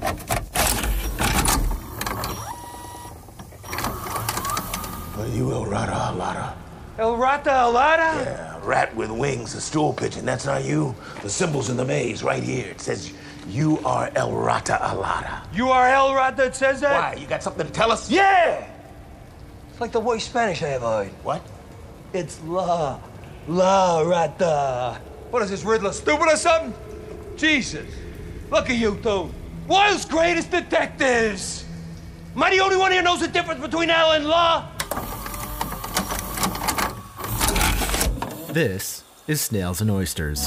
Are you El Rata Alada? El Rata Alada? Yeah, rat with wings, a stool pigeon. That's not you. The symbol's in the maze right here. It says you are El Rata Alada. You are El Rata, it says that? Why? You got something to tell us? Yeah! It's like the worst Spanish I ever heard. What? It's La Rata. What is this, Riddler, stupid or something? Jesus. Look at you two. World's greatest detectives. Am I the only one here knows the difference between L and La? This is Snails and Oysters.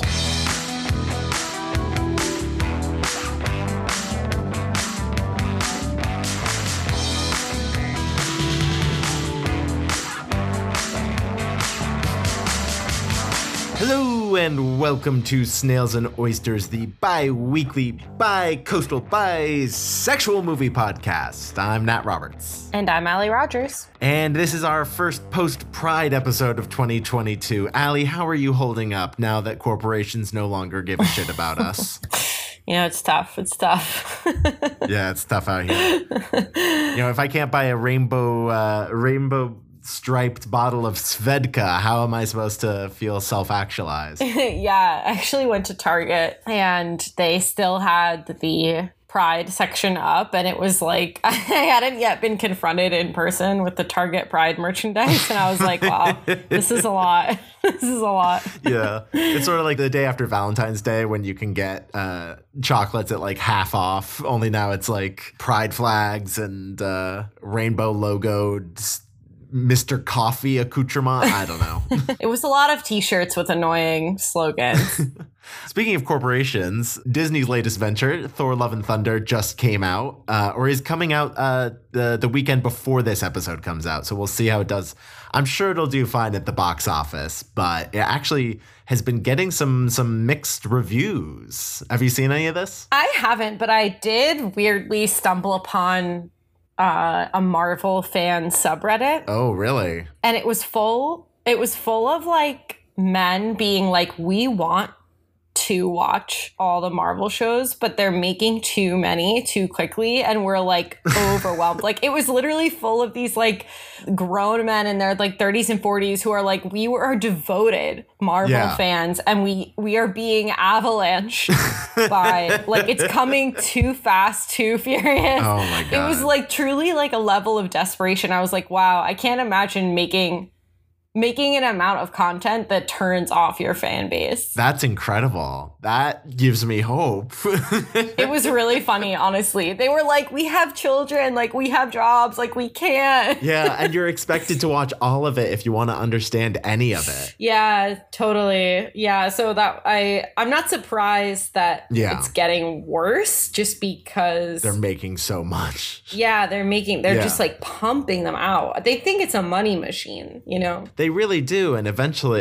Hello and welcome to Snails and Oysters, the bi-weekly, bi-coastal, bi-sexual movie podcast. I'm Nat Roberts. And I'm Allie Rogers. And this is our first post-Pride episode of 2022. Allie, how are you holding up now that corporations no longer give a shit about us? You know, it's tough. It's tough. Yeah, it's tough out here. You know, if I can't buy a rainbow striped bottle of Svedka, how am I supposed to feel self-actualized? Yeah, I actually went to Target and they still had the Pride section up, and it was like I hadn't yet been confronted in person with the Target Pride merchandise, and I was like, wow, this is a lot. This is a lot. Yeah. It's sort of like the day after Valentine's Day when you can get chocolates at like half off, only now it's like pride flags and rainbow logoed Mr. Coffee accoutrement. I don't know. It was a lot of t-shirts with annoying slogans. Speaking of corporations, Disney's latest venture, Thor Love and Thunder, just came out, or is coming out the weekend before this episode comes out. So we'll see how it does. I'm sure it'll do fine at the box office, but it actually has been getting some mixed reviews. Have you seen any of this? I haven't, but I did weirdly stumble upon a Marvel fan subreddit. Oh, really? And it was full of like men being like, we want to watch all the Marvel shows, but they're making too many too quickly, and we're like overwhelmed. Like, it was literally full of these like grown men in their like 30s and 40s who are like, we are devoted Marvel fans, and we are being avalanched by like, it's coming too fast, too furious. Oh my God. It was like truly like a level of desperation. I was like, wow, I can't imagine making an amount of content that turns off your fan base. That's incredible. That gives me hope. It was really funny, honestly. They were like, we have children, like we have jobs, like we can't. Yeah, and you're expected to watch all of it if you want to understand any of it. Yeah, totally. Yeah, so that I'm not surprised that it's getting worse just because they're making so much. Yeah, they're just like pumping them out. They think it's a money machine, you know? They really do, and eventually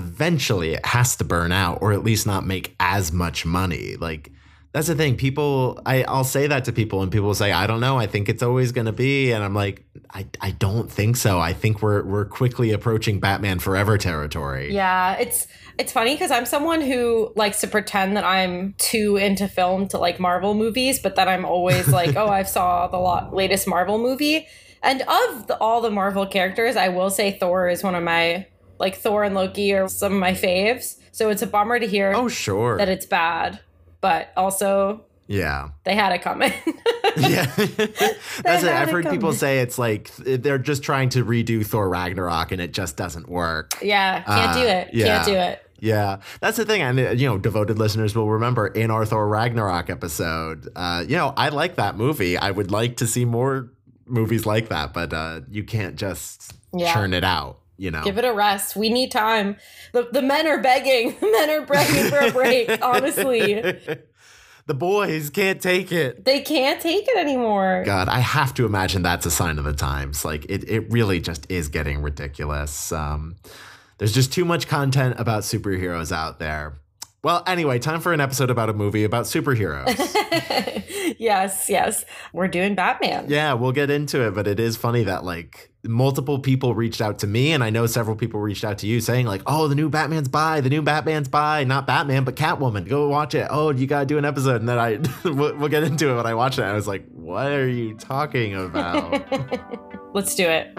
it has to burn out, or at least not make as much money. Like, that's the thing. I'll say that to people, and people will say, I don't know, I think it's always going to be, and I'm like, I don't think so. I think we're quickly approaching Batman Forever territory. Yeah, it's funny because I'm someone who likes to pretend that I'm too into film to like Marvel movies, but that I'm always like, oh, I saw the latest Marvel movie. And of all the Marvel characters, I will say Thor is one of my, like, Thor and Loki are some of my faves. So it's a bummer to hear that it's bad. But also, they had it coming. Yeah. That's it. I've heard people say it's like they're just trying to redo Thor Ragnarok and it just doesn't work. Yeah, can't do it. Yeah. Can't do it. Yeah, that's the thing. And, you know, devoted listeners will remember in our Thor Ragnarok episode, you know, I like that movie. I would like to see more movies like that, but you can't just churn it out, you know. Give it a rest. We need time. The men are begging. The men are begging for a break, honestly. The boys can't take it. They can't take it anymore. God, I have to imagine that's a sign of the times. Like, it really just is getting ridiculous. There's just too much content about superheroes out there. Well, anyway, time for an episode about a movie about superheroes. Yes. We're doing Batman. Yeah, we'll get into it, but it is funny that, like, multiple people reached out to me, and I know several people reached out to you saying like, oh, the new Batman's by, not Batman, but Catwoman. Go watch it. Oh, you got to do an episode. And then we'll get into it. When I watched it, I was like, what are you talking about? Let's do it.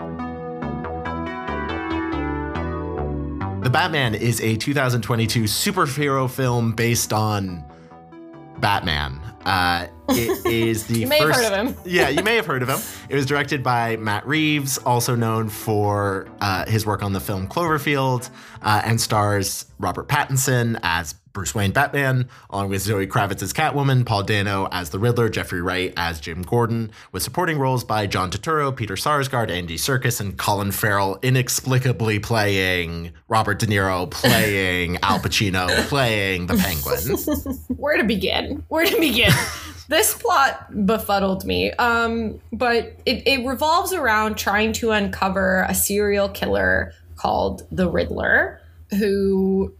The Batman is a 2022 superhero film based on Batman. It is the You may have heard of him. Yeah, you may have heard of him. It was directed by Matt Reeves, also known for his work on the film Cloverfield, and stars Robert Pattinson as Bruce Wayne Batman, along with Zoe Kravitz as Catwoman, Paul Dano as the Riddler, Jeffrey Wright as Jim Gordon, with supporting roles by John Turturro, Peter Sarsgaard, Andy Serkis, and Colin Farrell inexplicably playing Robert De Niro, playing Al Pacino, playing the Penguin. Where to begin? This plot befuddled me, but it revolves around trying to uncover a serial killer called the Riddler, who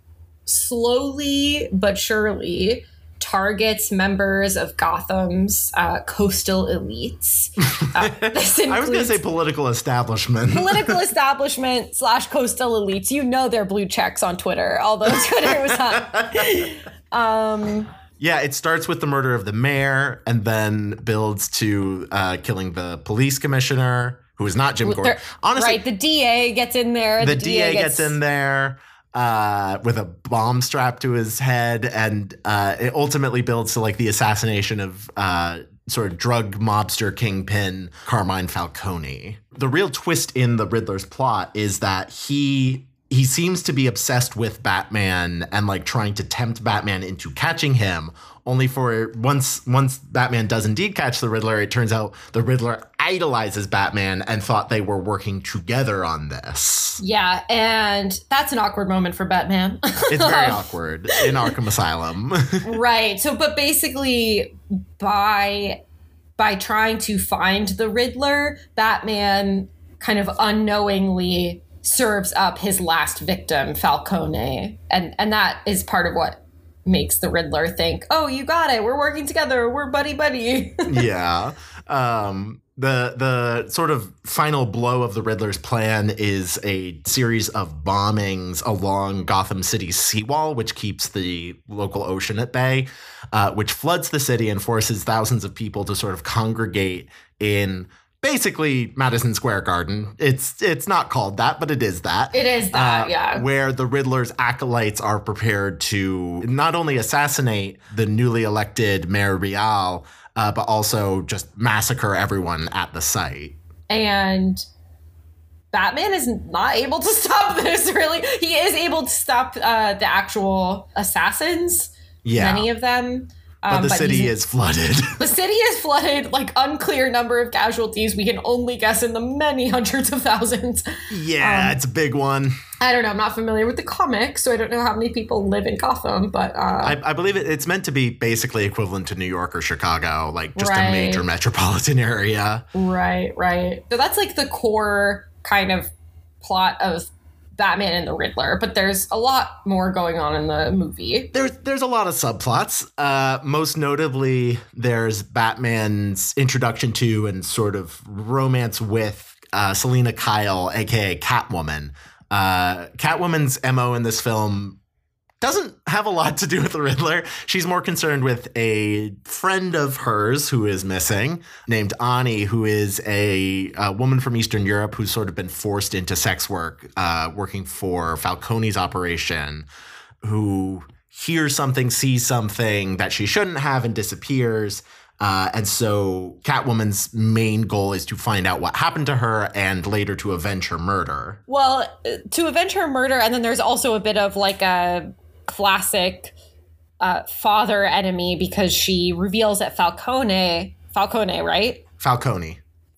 slowly but surely targets members of Gotham's coastal elites. This I was going to say political establishment. Political establishment / coastal elites. You know they're blue checks on Twitter, although Twitter was not. Yeah, it starts with the murder of the mayor and then builds to killing the police commissioner, who is not Jim Gordon. Honestly, right, the DA gets in there. The DA gets in there with a bomb strapped to his head, and it ultimately builds to like the assassination of sort of drug mobster kingpin Carmine Falcone. The real twist in the Riddler's plot is that he seems to be obsessed with Batman and like trying to tempt Batman into catching him, only for once Batman does indeed catch the Riddler, it turns out the Riddler idolizes Batman and thought they were working together on this. Yeah, and that's an awkward moment for Batman. It's very awkward in Arkham Asylum. Right. So, but basically by trying to find the Riddler, Batman kind of unknowingly serves up his last victim, Falcone. And that is part of what makes the Riddler think, oh, you got it. We're working together. We're buddy-buddy. Yeah. The sort of final blow of the Riddler's plan is a series of bombings along Gotham City's seawall, which keeps the local ocean at bay, which floods the city and forces thousands of people to sort of congregate in basically Madison Square Garden. It's not called that, but it is that. It is that, yeah. Where the Riddler's acolytes are prepared to not only assassinate the newly elected Mayor Real, but also just massacre everyone at the site. And Batman is not able to stop this, really. He is able to stop the actual assassins, many of them. But the city is flooded. The city is flooded, like unclear number of casualties. We can only guess in the many hundreds of thousands. Yeah, it's a big one. I don't know. I'm not familiar with the comics, so I don't know how many people live in Gotham. But I believe it's meant to be basically equivalent to New York or Chicago, like just a major metropolitan area. Right. So that's like the core kind of plot of Batman and the Riddler, but there's a lot more going on in the movie. There's a lot of subplots. Most notably, there's Batman's introduction to and sort of romance with Selina Kyle, aka Catwoman. Catwoman's MO in this film doesn't have a lot to do with the Riddler. She's more concerned with a friend of hers who is missing, named Ani, who is a woman from Eastern Europe who's sort of been forced into sex work, working for Falcone's operation, who hears something, sees something that she shouldn't have and disappears. And so Catwoman's main goal is to find out what happened to her and later to avenge her murder. Well, to avenge her murder, and then there's also a bit of like a classic father enemy, because she reveals that Falcone, right? Falcone,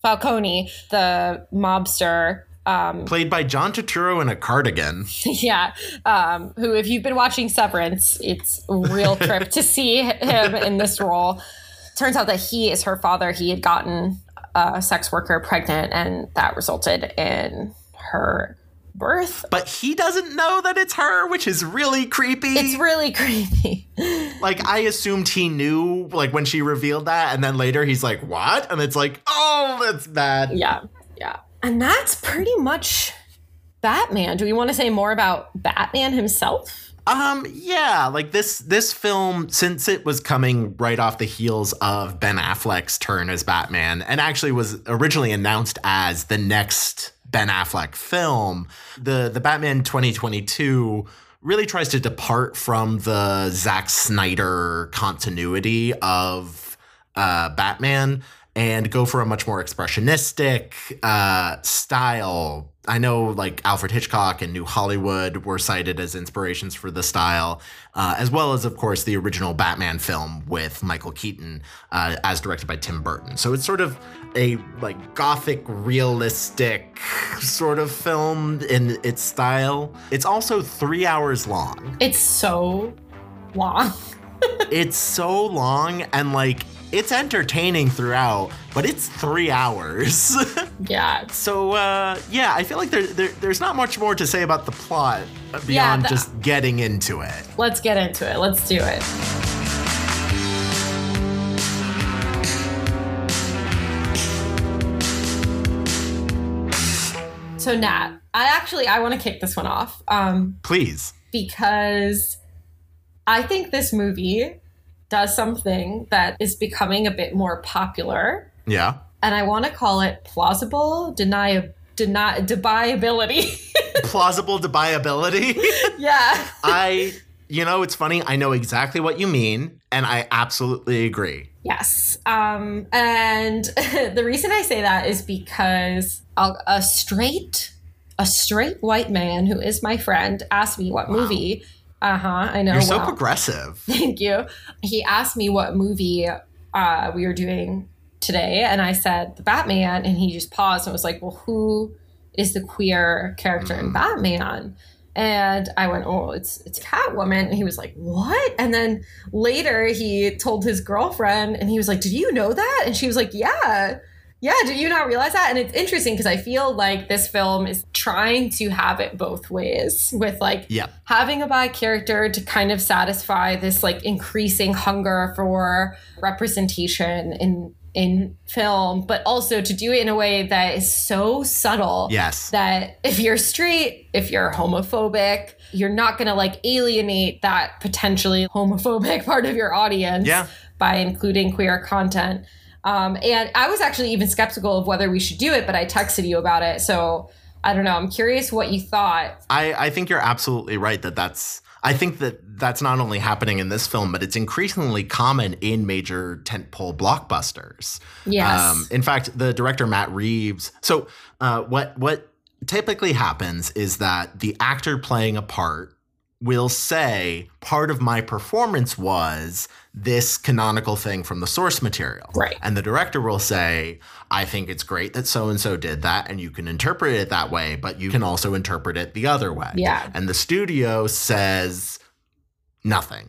the mobster, played by John Turturro in a cardigan. Yeah, who, if you've been watching Severance, it's a real trip to see him in this role. Turns out that he is her father. He had gotten a sex worker pregnant, and that resulted in her birth. But he doesn't know that it's her, which is really creepy. It's really creepy. Like, I assumed he knew, like, when she revealed that, and then later he's like, what? And it's like, oh, that's bad. Yeah. And that's pretty much Batman. Do we want to say more about Batman himself? Yeah, like this film, since it was coming right off the heels of Ben Affleck's turn as Batman, and actually was originally announced as the next Ben Affleck film, the Batman 2022 really tries to depart from the Zack Snyder continuity of Batman and go for a much more expressionistic style. I know like Alfred Hitchcock and New Hollywood were cited as inspirations for the style, as well as, of course, the original Batman film with Michael Keaton as directed by Tim Burton. So it's sort of a like gothic, realistic sort of film in its style. It's also 3 hours long. It's so long. It's so long, and like it's entertaining throughout, but it's 3 hours. Yeah. So, yeah, I feel like there's not much more to say about the plot beyond just getting into it. Let's get into it. Let's do it. So, Nat, I want to kick this one off. Please. Because I think this movie does something that is becoming a bit more popular. Yeah. And I want to call it plausible deniability. Plausible deniability? Yeah. It's funny. I know exactly what you mean, and I absolutely agree. Yes. And the reason I say that is because a straight white man who is my friend asked me what movie. I know. You're so progressive. Thank you. He asked me what movie we were doing today, and I said The Batman, and he just paused and was like, well, who is the queer character in Batman? And I went, oh, it's Catwoman. And he was like, what? And then later he told his girlfriend, and he was like, did you know that? And she was like, yeah, did you not realize that? And it's interesting because I feel like this film is trying to have it both ways with like having a bi character to kind of satisfy this like increasing hunger for representation in film, but also to do it in a way that is so subtle that if you're straight, if you're homophobic, you're not going to like alienate that potentially homophobic part of your audience by including queer content. And I was actually even skeptical of whether we should do it, but I texted you about it. So I don't know. I'm curious what you thought. I think you're absolutely right I think that's not only happening in this film, but it's increasingly common in major tentpole blockbusters. Yes. In fact, the director Matt Reeves. So what typically happens is that the actor playing a part will say, part of my performance was this canonical thing from the source material. Right. And the director will say, I think it's great that so-and-so did that, and you can interpret it that way, but you can also interpret it the other way. Yeah. And the studio says nothing,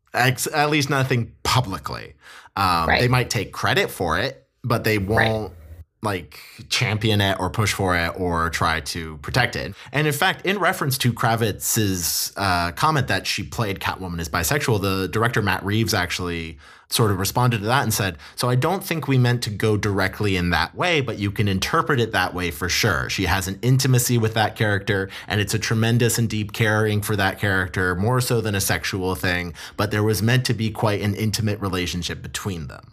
at least nothing publicly. They might take credit for it, but they won't like champion it or push for it or try to protect it. And in fact, in reference to Kravitz's comment that she played Catwoman as bisexual, the director Matt Reeves actually sort of responded to that and said, so I don't think we meant to go directly in that way, but you can interpret it that way for sure. She has an intimacy with that character, and it's a tremendous and deep caring for that character, more so than a sexual thing, but there was meant to be quite an intimate relationship between them.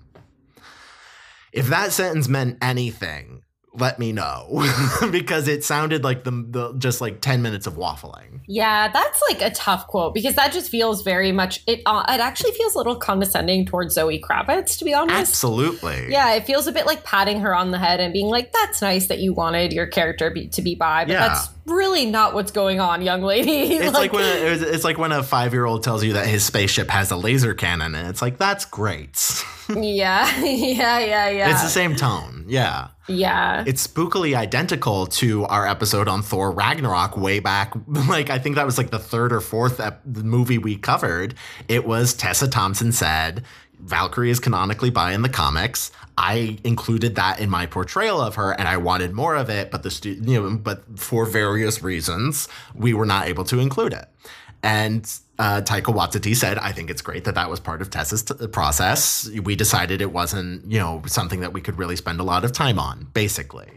If that sentence meant anything, let me know, because it sounded like the just like 10 minutes of waffling. Yeah, that's like a tough quote because that just feels very much, it actually feels a little condescending towards Zoe Kravitz, to be honest. Absolutely. Yeah, it feels a bit like patting her on the head and being like, that's nice that you wanted your character to be bi, but that's really not what's going on, young lady. It's like when it's like when a 5-year-old tells you that his spaceship has a laser cannon, and it's like, that's great. Yeah. It's the same tone. Yeah. Yeah. It's spookily identical to our episode on Thor Ragnarok way back. Like, I think that was like the third or fourth movie we covered. It was Tessa Thompson said, Valkyrie is canonically bi in the comics. I included that in my portrayal of her, and I wanted more of it, but but for various reasons, we were not able to include it. And Taika Waititi said, I think it's great that was part of Tessa's process. We decided it wasn't, something that we could really spend a lot of time on, basically.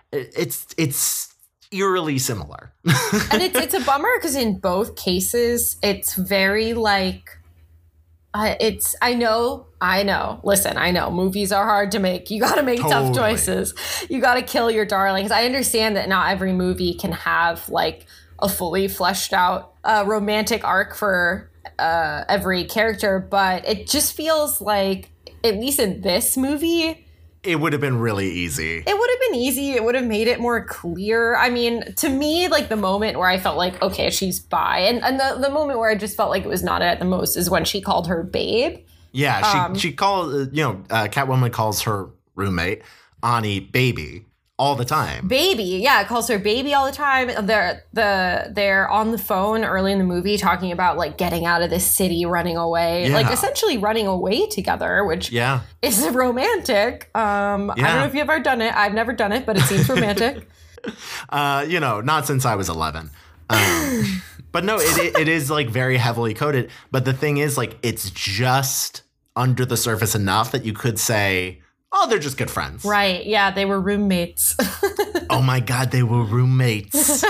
it's eerily similar. And it's a bummer because in both cases, it's very like, I know. Listen, I know movies are hard to make. You got to make tough choices. You got to kill your darlings. I understand that not every movie can have like a fully fleshed out romantic arc for every character, but it just feels like, at least in this movie, it would have been really easy. It would have been easy. It would have made it more clear. I mean, to me, like the moment where I felt like, okay, she's bi, and the moment where I just felt like it was not at the most is when she called her babe. Yeah, she called, Catwoman calls her roommate, Ani, baby, all the time. Baby, yeah, calls her baby all the time. They're on the phone early in the movie talking about like getting out of this city, running away, like essentially running away together, which is romantic. I don't know if you've ever done it. I've never done it, but it seems romantic. Not since I was 11. But no, it is like very heavily coded. But the thing is, like, it's just under the surface enough that you could say, oh, they're just good friends. Right. Yeah, they were roommates. Oh my God, they were roommates.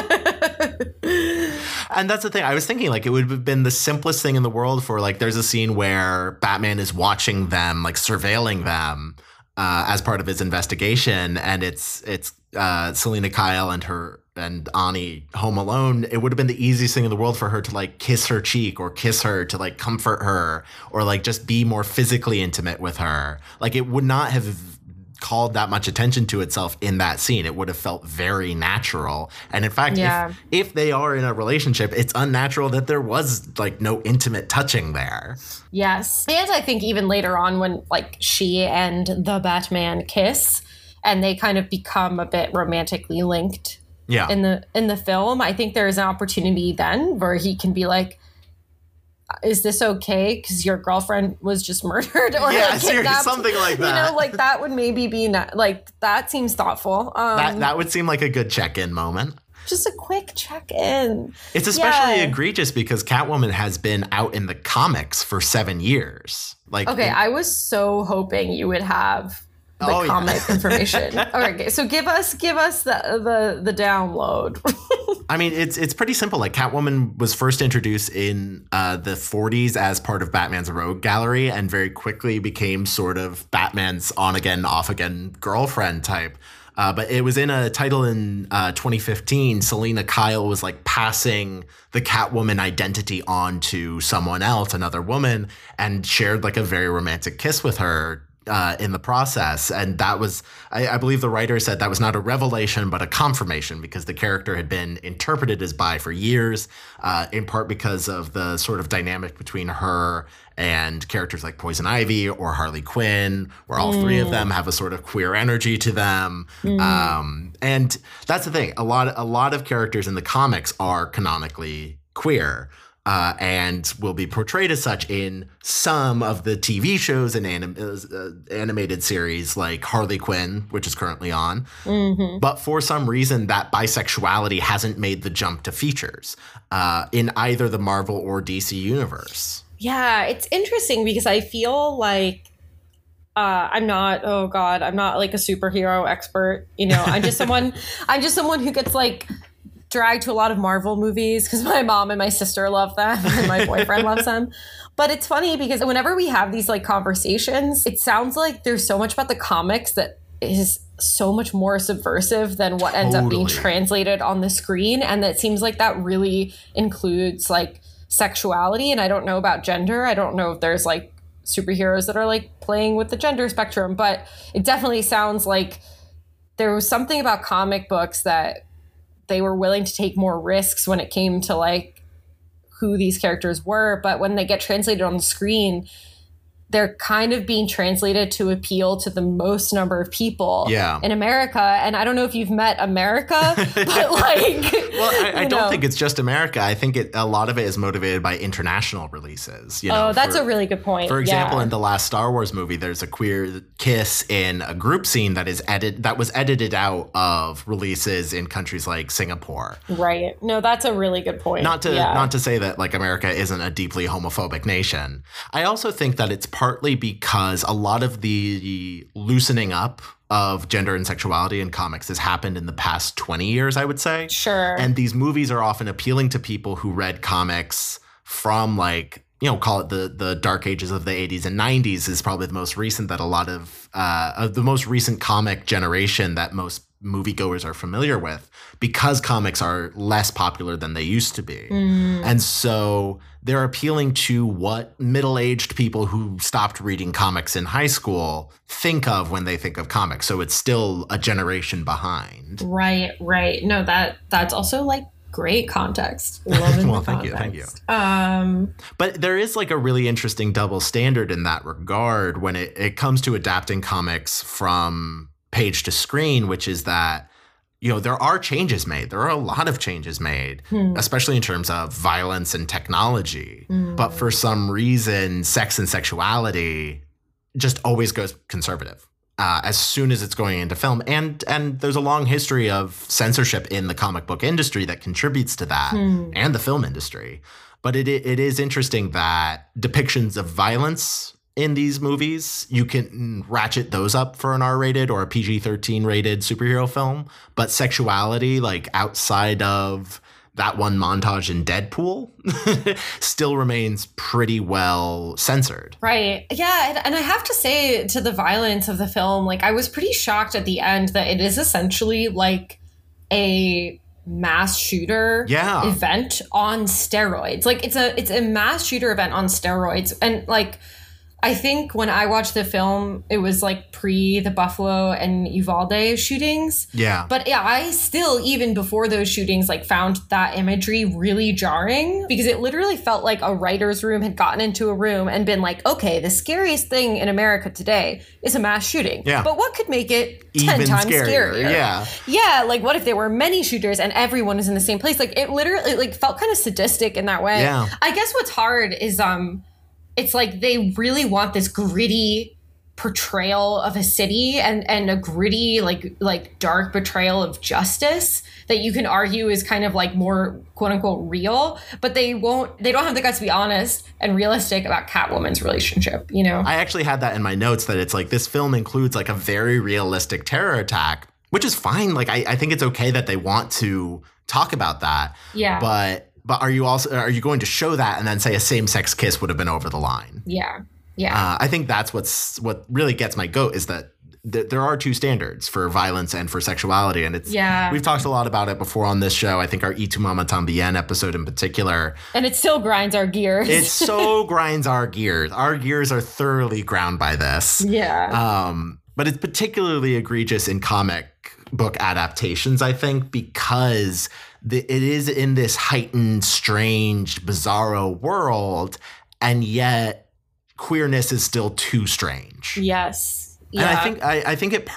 And that's the thing. I was thinking, like, it would have been the simplest thing in the world for, like, there's a scene where Batman is watching them, like, surveilling them as part of his investigation. And it's Selina Kyle and Ani home alone. It would have been the easiest thing in the world for her to like kiss her cheek or kiss her to like comfort her or like just be more physically intimate with her. Like it would not have called that much attention to itself in that scene. It would have felt very natural. And in fact, if they are in a relationship, it's unnatural that there was like no intimate touching there. Yes. And I think even later on when like she and the Batman kiss and they kind of become a bit romantically linked. Yeah. In the film, I think there is an opportunity then where he can be like, is this okay? Because your girlfriend was just murdered or like kidnapped. Something like that. Like that would maybe be like, that seems thoughtful. That would seem like a good check-in moment. Just a quick check-in. It's especially egregious because Catwoman has been out in the comics for 7 years. I was so hoping you would have the comic information. Okay, so give us the download. I mean, it's pretty simple. Like Catwoman was first introduced in the 40s as part of Batman's Rogue Gallery and very quickly became sort of Batman's on-again, off-again girlfriend type. But it was in a title in 2015. Selina Kyle was like passing the Catwoman identity on to someone else, another woman, and shared like a very romantic kiss with her in the process. And that was, I believe the writer said that was not a revelation, but a confirmation because the character had been interpreted as bi for years, in part because of the sort of dynamic between her and characters like Poison Ivy or Harley Quinn, where all three of them have a sort of queer energy to them. And that's the thing. A lot of characters in the comics are canonically queer. And will be portrayed as such in some of the TV shows and animated series like Harley Quinn, which is currently on. But for some reason, that bisexuality hasn't made the jump to features in either the Marvel or DC universe. Yeah, it's interesting because I feel like I'm not like a superhero expert. I'm just someone who gets like dragged to a lot of Marvel movies because my mom and my sister love them and my boyfriend loves them. But it's funny because whenever we have these like conversations, it sounds like there's so much about the comics that is so much more subversive than what ends up being translated on the screen. And that seems like that really includes like sexuality. And I don't know about gender. I don't know if there's like superheroes that are like playing with the gender spectrum, but it definitely sounds like there was something about comic books that they were willing to take more risks when it came to like who these characters were. But when they get translated on the screen, they're kind of being translated to appeal to the most number of people in America. And I don't know if you've met America, but like... Well, I don't think it's just America. I think a lot of it is motivated by international releases. That's a really good point. For example, in the last Star Wars movie, there's a queer kiss in a group scene that was edited out of releases in countries like Singapore. Right. No, that's a really good point. Not to say that like America isn't a deeply homophobic nation. I also think that it's partly because a lot of the loosening up of gender and sexuality in comics has happened in the past 20 years, I would say. Sure. And these movies are often appealing to people who read comics from like, call it the dark ages of the 80s and 90s is probably the most recent that a lot of the most recent comic generation that most moviegoers are familiar with, because comics are less popular than they used to be. And so they're appealing to what middle-aged people who stopped reading comics in high school think of when they think of comics. So it's still a generation behind. Right. No, that's also like great context. Loving well, the thank context. you. But there is like a really interesting double standard in that regard when it comes to adapting comics from page to screen, which is that, there are changes made. There are a lot of changes made, especially in terms of violence and technology. But for some reason, sex and sexuality just always goes conservative. As soon as it's going into film. And there's a long history of censorship in the comic book industry that contributes to that, and the film industry. But it is interesting that depictions of violence in these movies, you can ratchet those up for an R-rated or a PG-13 rated superhero film. But sexuality, like outside of that one montage in Deadpool, still remains pretty well censored. Right. Yeah. And I have to say, to the violence of the film, like I was pretty shocked at the end that it is essentially like a mass shooter event on steroids. Like it's a mass shooter event on steroids. And like, I think when I watched the film, it was like pre the Buffalo and Uvalde shootings. Yeah. But yeah, I still, even before those shootings, like found that imagery really jarring, because it literally felt like a writer's room had gotten into a room and been like, okay, the scariest thing in America today is a mass shooting. Yeah. But what could make it 10 Even times scarier? scarier? Yeah. Yeah. Like what if there were many shooters and everyone is in the same place? Like it literally like felt kind of sadistic in that way. Yeah. I guess what's hard is, it's like they really want this gritty portrayal of a city and a gritty, like dark portrayal of justice that you can argue is kind of like more quote unquote real, but they don't have the guts to be honest and realistic about Catwoman's relationship, I actually had that in my notes that it's like this film includes like a very realistic terror attack, which is fine. Like I think it's okay that they want to talk about that. Yeah. But are you going to show that and then say a same-sex kiss would have been over the line? Yeah. Yeah. I think that's what really gets my goat is that there are two standards for violence and for sexuality. And we've talked a lot about it before on this show. I think our Y Tu Mamá También episode in particular. And it still grinds our gears. It so grinds our gears. Our gears are thoroughly ground by this. Yeah. But it's particularly egregious in comic book adaptations, I think, because it is in this heightened, strange, bizarro world, and yet queerness is still too strange. Yes. Yeah. And I think it's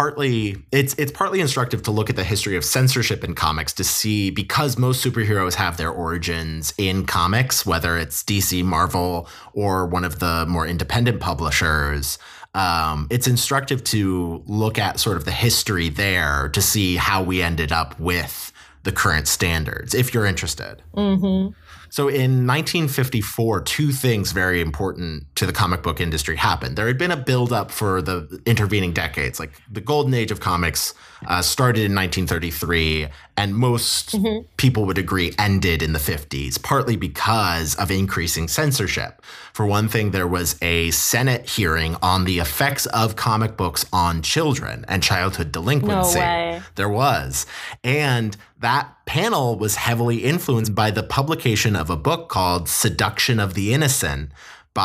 partly instructive to look at the history of censorship in comics to see, because most superheroes have their origins in comics, whether it's DC, Marvel, or one of the more independent publishers. It's instructive to look at sort of the history there to see how we ended up with the current standards, if you're interested. Mm-hmm. So in 1954, two things very important to the comic book industry happened. There had been a buildup for the intervening decades. Like the golden age of comics started in 1933, and most people would agree ended in the 50s, partly because of increasing censorship. For one thing, there was a Senate hearing on the effects of comic books on children and childhood delinquency. No way. There was. And that panel was heavily influenced by the publication of a book called Seduction of the Innocent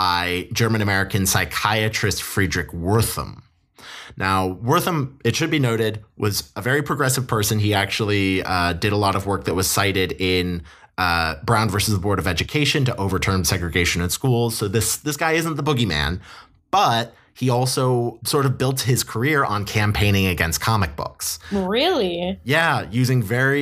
by German-American psychiatrist Friedrich Wertham. Now, Wertham, it should be noted, was a very progressive person. He actually did a lot of work that was cited in Brown versus the Board of Education to overturn segregation in schools. So this guy isn't the boogeyman, but he also sort of built his career on campaigning against comic books. Really? Yeah, using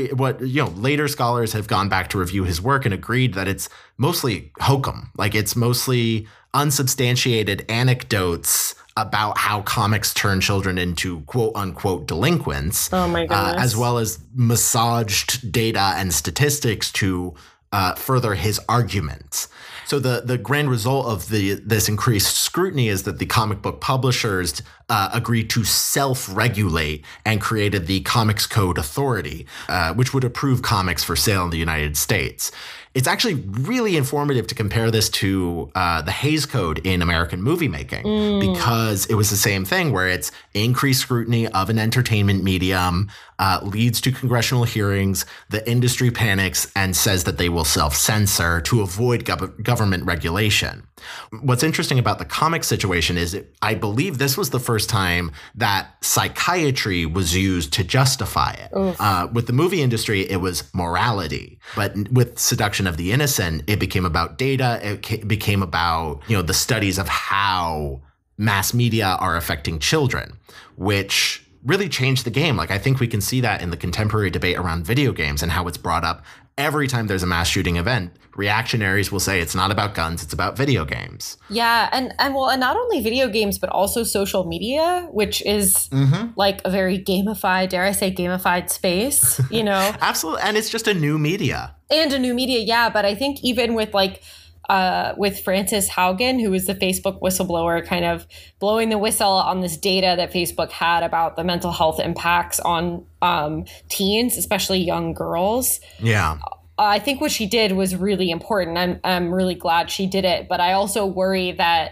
later scholars have gone back to review his work and agreed that it's mostly hokum. Like it's mostly unsubstantiated anecdotes about how comics turn children into quote unquote delinquents. Oh my goodness. As well as massaged data and statistics to further his arguments. So the grand result of this increased scrutiny is that the comic book publishers agreed to self-regulate and created the Comics Code Authority, which would approve comics for sale in the United States. It's actually really informative to compare this to the Hays Code in American movie making, because it was the same thing where it's increased scrutiny of an entertainment medium, leads to congressional hearings, the industry panics and says that they will self-censor to avoid government regulation. What's interesting about the comic situation is I believe this was the first time that psychiatry was used to justify it. With the movie industry, it was morality. But with Seduction of the Innocent, it became about data. It became about, the studies of how mass media are affecting children, which really changed the game. Like, I think we can see that in the contemporary debate around video games and how it's brought up every time there's a mass shooting event. Reactionaries will say it's not about guns, it's about video games. Yeah, and not only video games, but also social media, which is like a very gamified, dare I say gamified space, Absolutely. And it's just a new media. And a new media, yeah. But I think even with with Frances Haugen, who was the Facebook whistleblower, kind of blowing the whistle on this data that Facebook had about the mental health impacts on teens, especially young girls. Yeah. I think what she did was really important. I'm really glad she did it, but I also worry that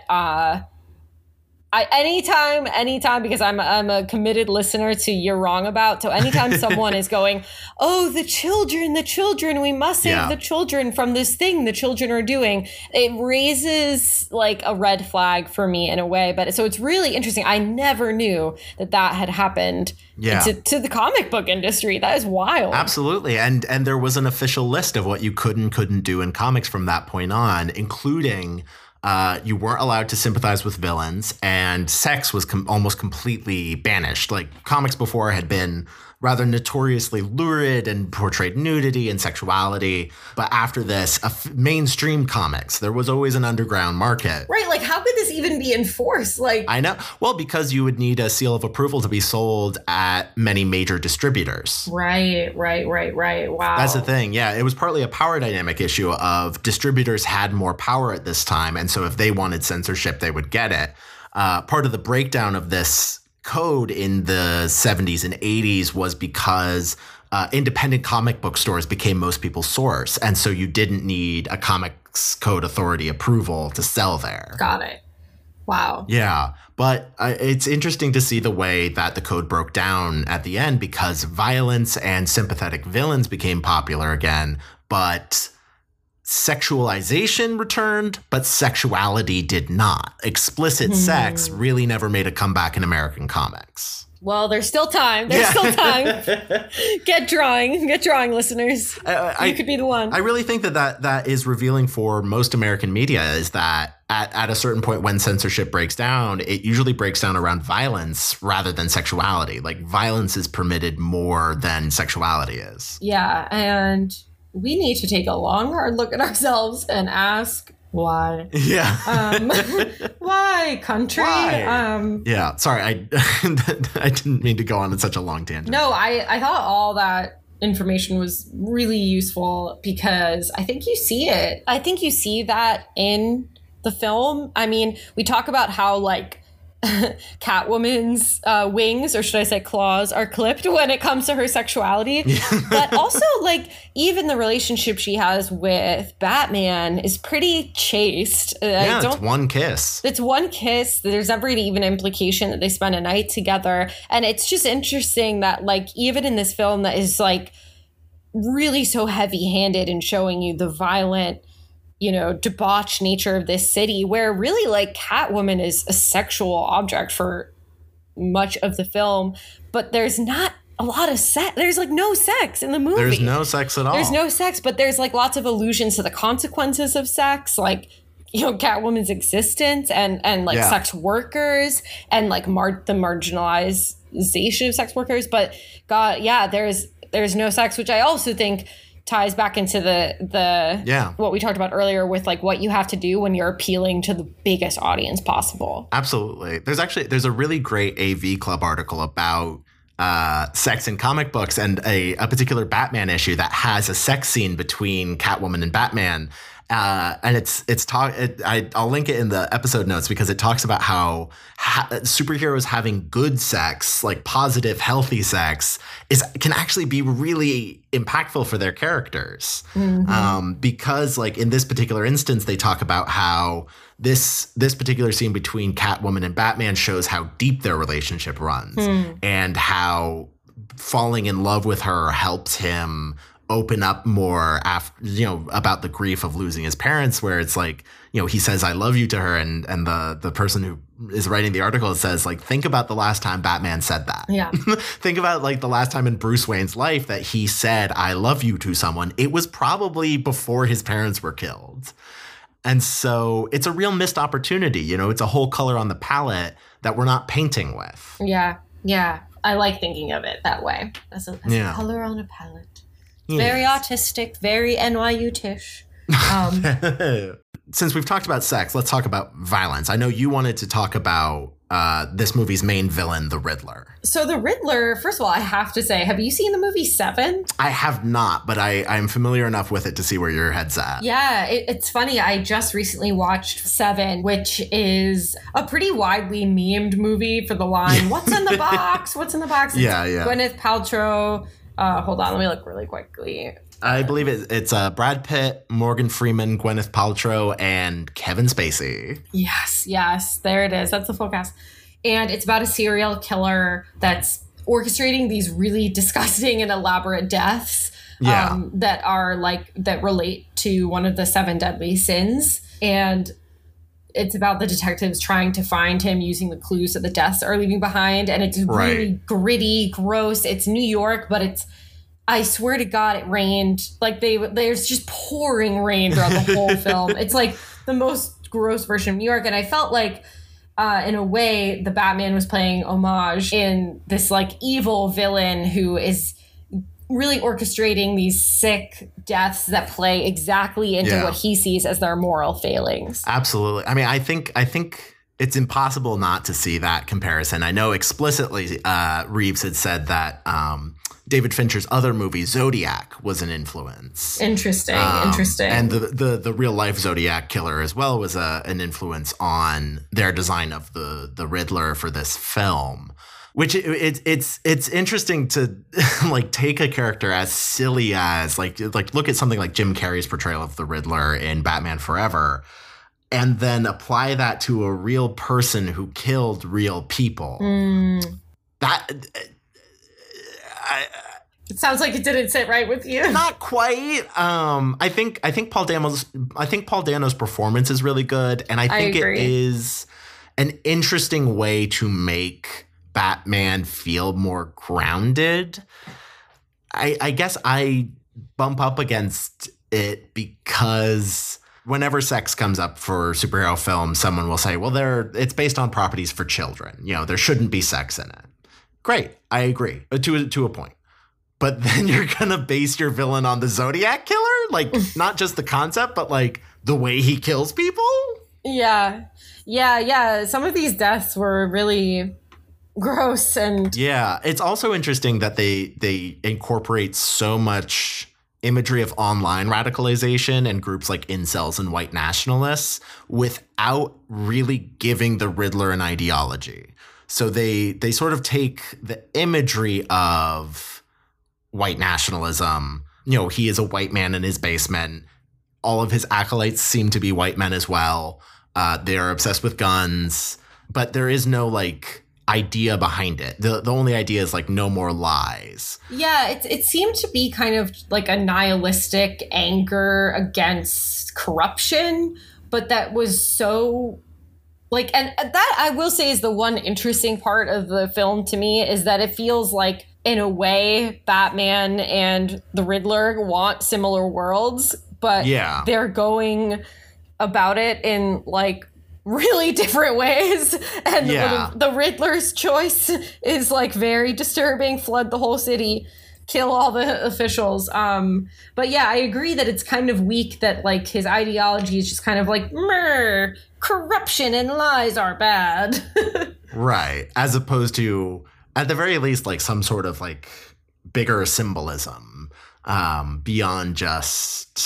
anytime, because I'm a committed listener to You're Wrong About. So anytime someone is going, oh, the children, we must save the children from this thing the children are doing, it raises like a red flag for me in a way. But so it's really interesting. I never knew that had happened to the comic book industry. That is wild. Absolutely. And there was an official list of what you could and couldn't do in comics from that point on, including you weren't allowed to sympathize with villains, and sex was almost completely banished. Like, comics before had been rather notoriously lurid and portrayed nudity and sexuality. But after this, mainstream comics, there was always an underground market. Right. Like, how could this even be enforced? Like, I know. Well, because you would need a seal of approval to be sold at many major distributors. Right. Wow. That's the thing. Yeah. It was partly a power dynamic issue of distributors had more power at this time. And so if they wanted censorship, they would get it. Part of the breakdown of this code in the 70s and 80s was because independent comic book stores became most people's source. And so you didn't need a Comics Code Authority approval to sell there. Got it. Wow. Yeah. But it's interesting to see the way that the code broke down at the end, because violence and sympathetic villains became popular again, but sexualization returned, but sexuality did not. Explicit sex really never made a comeback in American comics. Well, there's still time. There's still time. Get drawing, listeners. You could be the one. I really think that is revealing for most American media, is that at a certain point when censorship breaks down, it usually breaks down around violence rather than sexuality. Like, violence is permitted more than sexuality is. Yeah, and we need to take a long, hard look at ourselves and ask why. Yeah. Why, country? Why? Yeah. Sorry, I didn't mean to go on such a long tangent. No, I thought all that information was really useful, because I think you see it. I think you see that in the film. I mean, we talk about how, like, Catwoman's wings, or should I say claws, are clipped when it comes to her sexuality. But also, like, even the relationship she has with Batman is pretty chaste. It's one kiss. It's one kiss. There's never even implication that they spend a night together. And it's just interesting that, like, even in this film that is, like, really so heavy-handed in showing you the violent, debauched nature of this city, where really, like, Catwoman is a sexual object for much of the film, but there's not a lot of sex. There's, like, no sex in the movie. There's no sex at all. There's no sex, but there's, like, lots of allusions to the consequences of sex, like, Catwoman's existence and sex workers and, like, the marginalization of sex workers. But God, yeah, there's no sex, which I also think ties back into the what we talked about earlier with, like, what you have to do when you're appealing to the biggest audience possible. Absolutely. There's a really great AV Club article about sex in comic books, and a particular Batman issue that has a sex scene between Catwoman and Batman. And I'll link it in the episode notes because it talks about how superheroes having good sex, like positive, healthy sex, can actually be really impactful for their characters. Because like in this particular instance, they talk about how this particular scene between Catwoman and Batman shows how deep their relationship runs and how falling in love with her helps him open up more after, about the grief of losing his parents, where it's like, he says, I love you to her. And the person who is writing the article says, like, think about the last time Batman said that. Yeah. Think about like the last time in Bruce Wayne's life that he said, I love you to someone. It was probably before his parents were killed. And so it's a real missed opportunity. It's a whole color on the palette that we're not painting with. Yeah. Yeah. I like thinking of it that way. As a color on a palette. Yes. Very autistic, very NYU-tish. Since we've talked about sex, let's talk about violence. I know you wanted to talk about this movie's main villain, the Riddler. So the Riddler, first of all, I have to say, have you seen the movie Seven? I have not, but I'm familiar enough with it to see where your head's at. Yeah, it's funny. I just recently watched Seven, which is a pretty widely memed movie for the line, what's in the box? What's in the box? It's Gwyneth Paltrow. Hold on, let me look really quickly. I believe it's Brad Pitt, Morgan Freeman, Gwyneth Paltrow, and Kevin Spacey. Yes, there it is. That's the full cast. And it's about a serial killer that's orchestrating these really disgusting and elaborate deaths that relate to one of the 7 deadly sins. And it's about the detectives trying to find him using the clues that the deaths are leaving behind. And it's really gritty, gross. It's New York, but I swear to God, it rained. Like there's just pouring rain throughout the whole film. It's like the most gross version of New York. And I felt like, in a way, the Batman was playing homage in this like evil villain who is really orchestrating these sick deaths that play exactly into what he sees as their moral failings. Absolutely. I mean, I think it's impossible not to see that comparison. I know explicitly Reeves had said that David Fincher's other movie, Zodiac, was an influence. Interesting. And the real life Zodiac killer as well was an influence on their design of the Riddler for this film. Which it's interesting to like take a character as silly as like look at something like Jim Carrey's portrayal of the Riddler in Batman Forever, and then apply that to a real person who killed real people. It sounds like it didn't sit right with you. Not quite. I think Paul Dano's performance is really good, and I think it is an interesting way to make Batman feel more grounded. I guess I bump up against it because whenever sex comes up for superhero films, someone will say, well, it's based on properties for children. There shouldn't be sex in it. Great. I agree to a point. But then you're going to base your villain on the Zodiac killer? Like, not just the concept, but like the way he kills people? Yeah. Some of these deaths were really gross. And yeah, it's also interesting that they incorporate so much imagery of online radicalization and groups like incels and white nationalists without really giving the Riddler an ideology. So they sort of take the imagery of white nationalism. He is a white man in his basement. All of his acolytes seem to be white men as well. They are obsessed with guns, but there is no like idea behind it. The only idea is like no more lies. Yeah, it seemed to be kind of like a nihilistic anger against corruption, but that was so like, and that I will say is the one interesting part of the film to me is that it feels like in a way Batman and the Riddler want similar worlds, but they're going about it in like really different ways. And the Riddler's choice is like very disturbing. Flood the whole city, kill all the officials. But yeah, I agree that it's kind of weak that like his ideology is just kind of like, corruption and lies are bad. Right. As opposed to, at the very least, like some sort of like bigger symbolism beyond just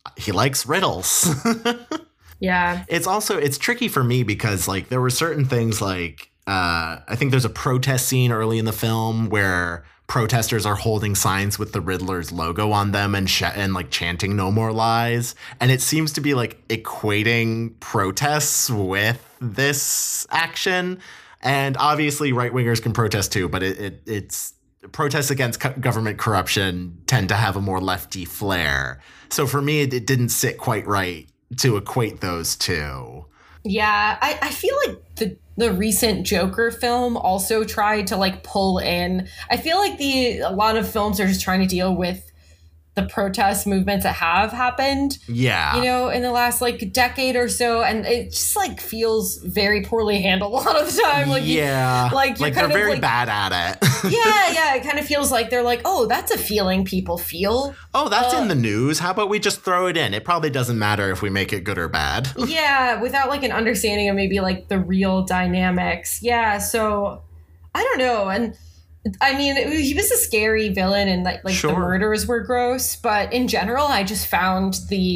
he likes riddles. Yeah. It's tricky for me because like there were certain things like I think there's a protest scene early in the film where protesters are holding signs with the Riddler's logo on them and like chanting "No more lies," and it seems to be like equating protests with this action. And obviously, right wingers can protest too, but it's protests against government corruption tend to have a more lefty flair. So for me, it didn't sit quite right to equate those two. Yeah, I feel like the recent Joker film also tried to like pull in. I feel like a lot of films are just trying to deal with the protest movements that have happened. Yeah. You know, in the last like decade or so, and it just like feels very poorly handled a lot of the time. Like yeah, like they're very bad at it. yeah, it kind of feels like they're like, oh, that's a feeling people feel. Oh, that's in the news. How about we just throw it in? It probably doesn't matter if we make it good or bad. Yeah, without like an understanding of maybe like the real dynamics. Yeah, so I don't know. And I mean, he was a scary villain and like Sure. The murders were gross. But in general, I just found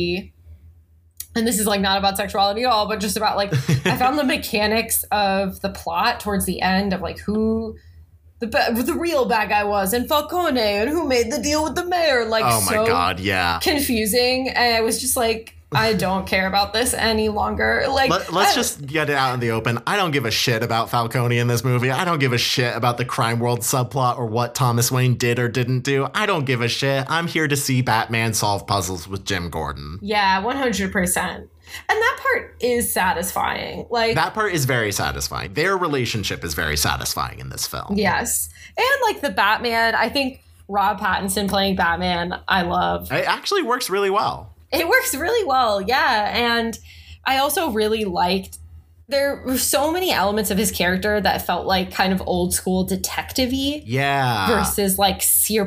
and this is like not about sexuality at all, but just about like, I found the mechanics of the plot towards the end of like who the real bad guy was and Falcone and who made the deal with the mayor. Like, oh my so God, yeah. confusing. And I was just like, I don't care about this any longer. Like, let's just get it out in the open. I don't give a shit about Falcone in this movie. I don't give a shit about the crime world subplot or what Thomas Wayne did or didn't do. I don't give a shit. I'm here to see Batman solve puzzles with Jim Gordon. Yeah, 100%. And that part is satisfying. Like, that part is very satisfying. Their relationship is very satisfying in this film. yes. And like the Batman, I think Rob Pattinson playing Batman, I love. It actually works really well. It works really well, yeah. And I also really liked, there were so many elements of his character that felt like kind of old school detective-y. Yeah. Versus like,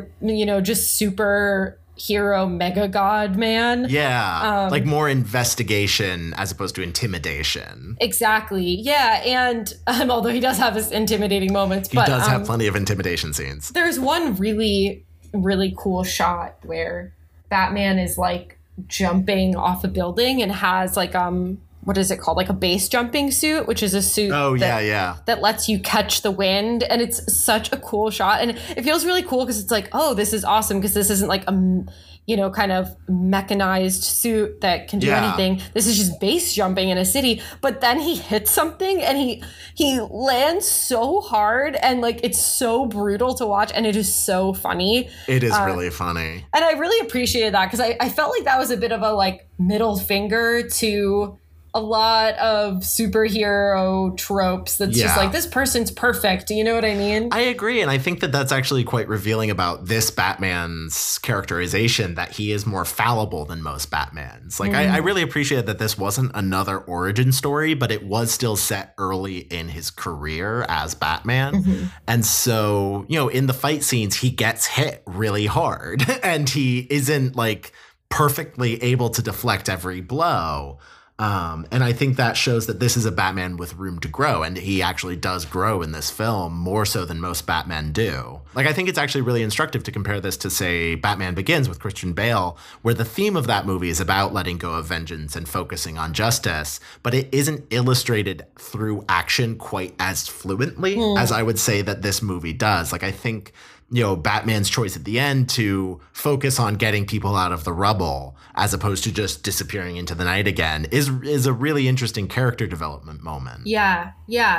just super hero mega god man. Yeah. Like more investigation as opposed to intimidation. Exactly. Yeah. And although he does have his intimidating moments, He does have plenty of intimidation scenes. There's one really, really cool shot where Batman is like jumping off a building and has like what is it called, like a base jumping suit, which is a suit that lets you catch the wind, and it's such a cool shot, and it feels really cool because it's like, oh, this is awesome because this isn't like a kind of mechanized suit that can do anything. This is just base jumping in a city. But then he hits something and he lands so hard, and like it's so brutal to watch, and it is so funny. It is really funny. And I really appreciated that because I felt like that was a bit of a like middle finger to a lot of superhero tropes that's just like, this person's perfect. Do you know what I mean? I agree. And I think that that's actually quite revealing about this Batman's characterization, that he is more fallible than most Batmans. Like, I really appreciate that this wasn't another origin story, but it was still set early in his career as Batman. And so, in the fight scenes, he gets hit really hard and he isn't like perfectly able to deflect every blow. And I think that shows that this is a Batman with room to grow. And he actually does grow in this film more so than most Batmen do. Like, I think it's actually really instructive to compare this to, say, Batman Begins with Christian Bale, where the theme of that movie is about letting go of vengeance and focusing on justice. But it isn't illustrated through action quite as fluently as I would say that this movie does. Like, I think Batman's choice at the end to focus on getting people out of the rubble as opposed to just disappearing into the night again is a really interesting character development moment. Yeah,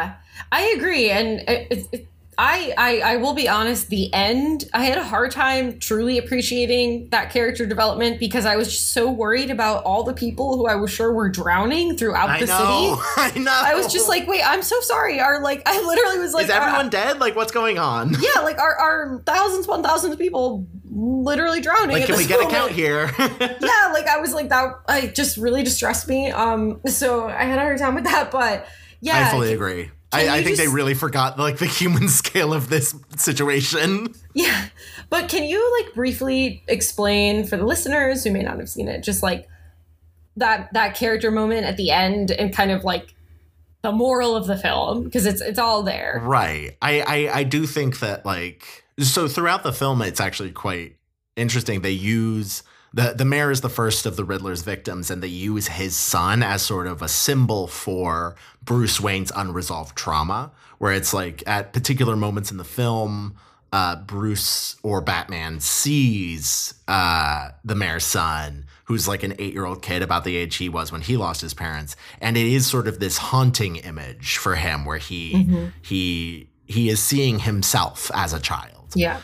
I agree. And I will be honest, the end, I had a hard time truly appreciating that character development because I was just so worried about all the people who I was sure were drowning throughout the city. I know. I was just like, wait, I'm so sorry. I literally was like, is everyone dead? Like, what's going on? Yeah, like are thousands upon thousands of people literally drowning? Like, can we get a count here? Yeah, like I was like, that just really distressed me. So I had a hard time with that, but yeah. I fully agree. I think they really forgot like the human scale of this situation. Yeah. But can you like briefly explain for the listeners who may not have seen it, just like that character moment at the end and kind of like the moral of the film? Because it's all there. Right. I do think that like, so throughout the film, it's actually quite interesting. They use The mayor is the first of the Riddler's victims, and they use his son as sort of a symbol for Bruce Wayne's unresolved trauma, where it's like at particular moments in the film, Bruce or Batman sees the mayor's son, who's like an 8-year-old kid about the age he was when he lost his parents. And it is sort of this haunting image for him where he is seeing himself as a child. Yeah.